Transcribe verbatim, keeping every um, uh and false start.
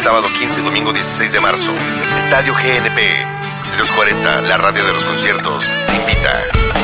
sábado quince y domingo dieciséis de marzo. Estadio G N P. Los cuarenta, la radio de los conciertos, te invita.